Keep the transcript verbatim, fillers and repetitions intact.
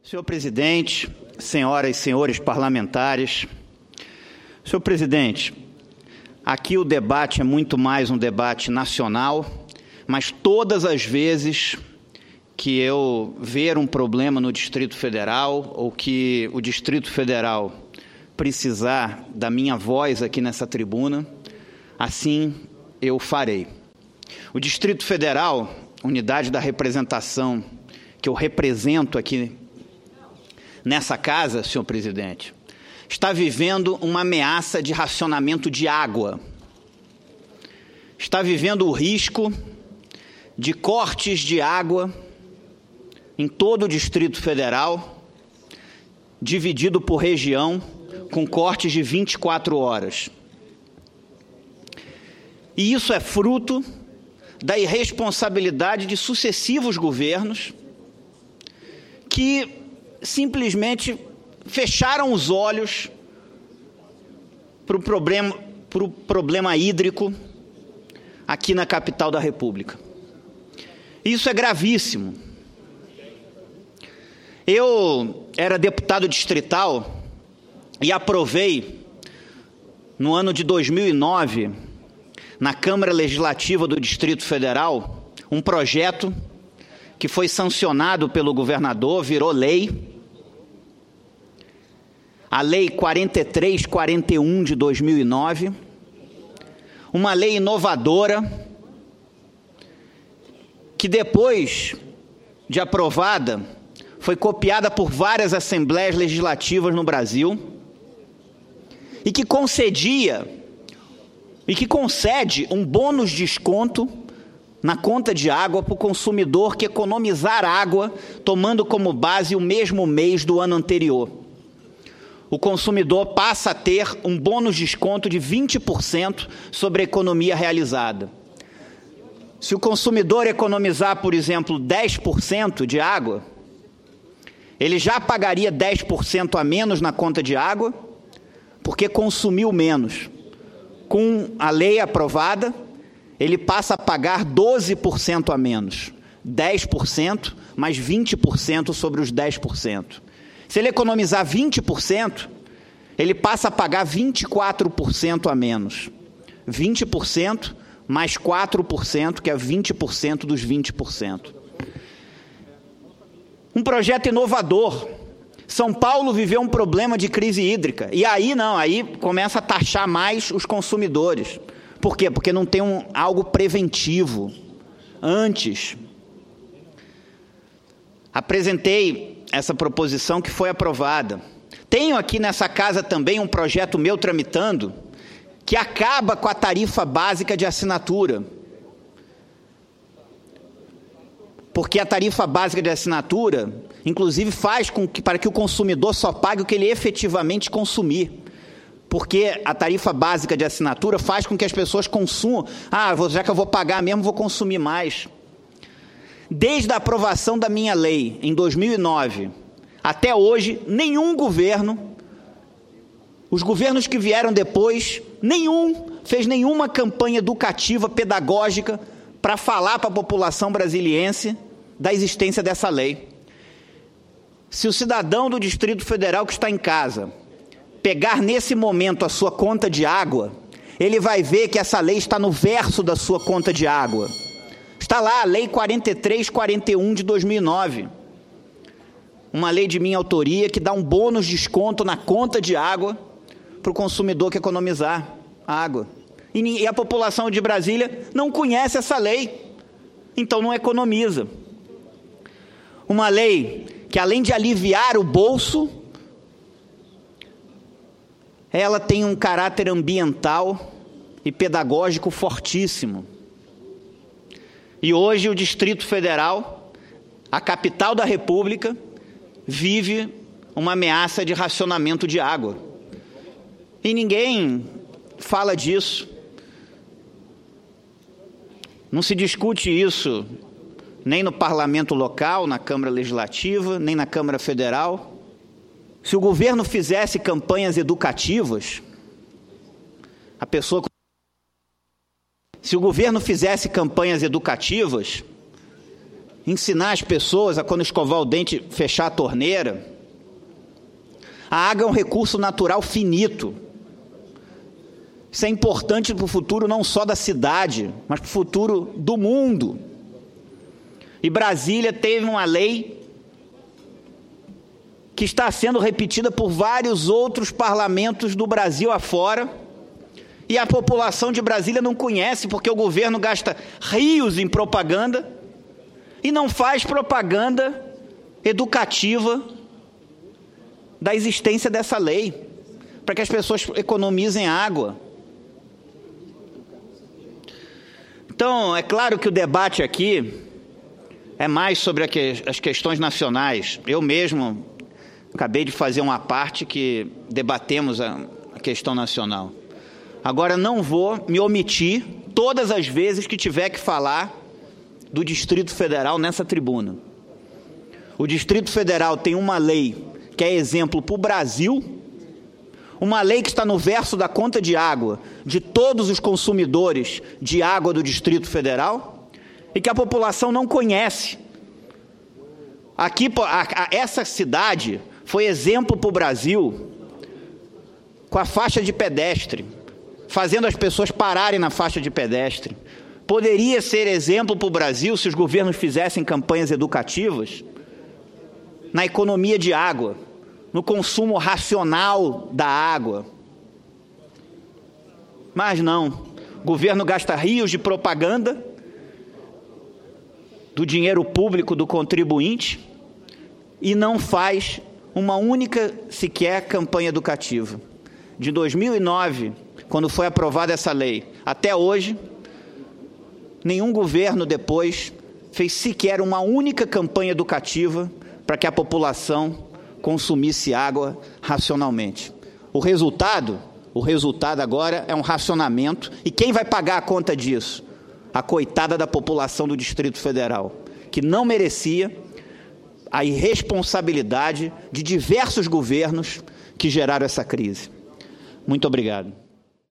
Senhor presidente, senhoras e senhores parlamentares, senhor presidente, aqui o debate é muito mais um debate nacional, mas todas as vezes que eu ver um problema no Distrito Federal ou que o Distrito Federal precisar da minha voz aqui nessa tribuna, assim eu farei. O Distrito Federal, unidade da representação que eu represento aqui nessa casa, senhor presidente, está vivendo uma ameaça de racionamento de água. Está vivendo o risco de cortes de água em todo o Distrito Federal, dividido por região, com cortes de vinte e quatro horas. E isso é fruto da irresponsabilidade de sucessivos governos que simplesmente fecharam os olhos para o problema, para o problema hídrico aqui na capital da República. Isso é gravíssimo. Eu era deputado distrital e aprovei, no ano de dois mil e nove, na Câmara Legislativa do Distrito Federal, um projeto que foi sancionado pelo governador, virou lei, a Lei quarenta e três quarenta e um de dois mil e nove, uma lei inovadora, que depois de aprovada, foi copiada por várias assembleias legislativas no Brasil, e que concedia, e que concede um bônus de desconto na conta de água para o consumidor que economizar água, tomando como base o mesmo mês do ano anterior. O consumidor passa a ter um bônus de desconto de vinte por cento sobre a economia realizada. Se o consumidor economizar, por exemplo, dez por cento de água, ele já pagaria dez por cento a menos na conta de água, porque consumiu menos. Com a lei aprovada, ele passa a pagar doze por cento a menos. dez por cento mais vinte por cento sobre os dez por cento. Se ele economizar vinte por cento, ele passa a pagar vinte e quatro por cento a menos. vinte por cento mais quatro por cento, que é vinte por cento dos vinte por cento. Um projeto inovador. São Paulo viveu um problema de crise hídrica. E aí não, aí começa a taxar mais os consumidores. Por quê? Porque não tem um, algo preventivo. Antes, apresentei essa proposição que foi aprovada. Tenho aqui nessa casa também um projeto meu tramitando que acaba com a tarifa básica de assinatura. Porque a tarifa básica de assinatura, inclusive, faz com que, para que o consumidor só pague o que ele efetivamente consumir. Porque a tarifa básica de assinatura faz com que as pessoas consumam. Ah, já que eu vou pagar mesmo, vou consumir mais. Desde a aprovação da minha lei, em dois mil e nove, até hoje, nenhum governo, os governos que vieram depois, nenhum fez nenhuma campanha educativa, pedagógica, para falar para a população brasiliense da existência dessa lei. Se o cidadão do Distrito Federal que está em casa pegar nesse momento a sua conta de água, ele vai ver que essa lei está no verso da sua conta de água. Está lá a Lei quarenta e três quarenta e um de dois mil e nove. Uma lei de minha autoria que dá um bônus de desconto na conta de água para o consumidor que economizar água. E, e a população de Brasília não conhece essa lei, então não economiza. Uma lei que, além de aliviar o bolso, ela tem um caráter ambiental e pedagógico fortíssimo. E hoje o Distrito Federal, a capital da República, vive uma ameaça de racionamento de água. E ninguém fala disso. Não se discute isso nem no parlamento local, na Câmara Legislativa, nem na Câmara Federal. Se o governo fizesse campanhas educativas, a pessoa... Se o governo fizesse campanhas educativas, ensinar as pessoas a, quando escovar o dente, fechar a torneira. A água é um recurso natural finito. Isso é importante para o futuro não só da cidade, mas para o futuro do mundo. E Brasília teve uma lei que está sendo repetida por vários outros parlamentos do Brasil afora, e a população de Brasília não conhece, porque o governo gasta rios em propaganda e não faz propaganda educativa da existência dessa lei, para que as pessoas economizem água. Então, é claro que o debate aqui é mais sobre as questões nacionais. Eu mesmo acabei de fazer uma parte que debatemos a questão nacional. Agora, não vou me omitir todas as vezes que tiver que falar do Distrito Federal nessa tribuna. O Distrito Federal tem uma lei que é exemplo para o Brasil, uma lei que está no verso da conta de água de todos os consumidores de água do Distrito Federal e que a população não conhece. Aqui, a, a, essa cidade foi exemplo para o Brasil com a faixa de pedestre, fazendo as pessoas pararem na faixa de pedestre. Poderia ser exemplo para o Brasil se os governos fizessem campanhas educativas na economia de água, no consumo racional da água. Mas não, o governo gasta rios de propaganda do dinheiro público do contribuinte e não faz uma única sequer campanha educativa. De dois mil e nove, quando foi aprovada essa lei, até hoje, nenhum governo depois fez sequer uma única campanha educativa para que a população consumisse água racionalmente. O resultado, o resultado agora é um racionamento. E quem vai pagar a conta disso? A coitada da população do Distrito Federal, que não merecia a irresponsabilidade de diversos governos que geraram essa crise. Muito obrigado.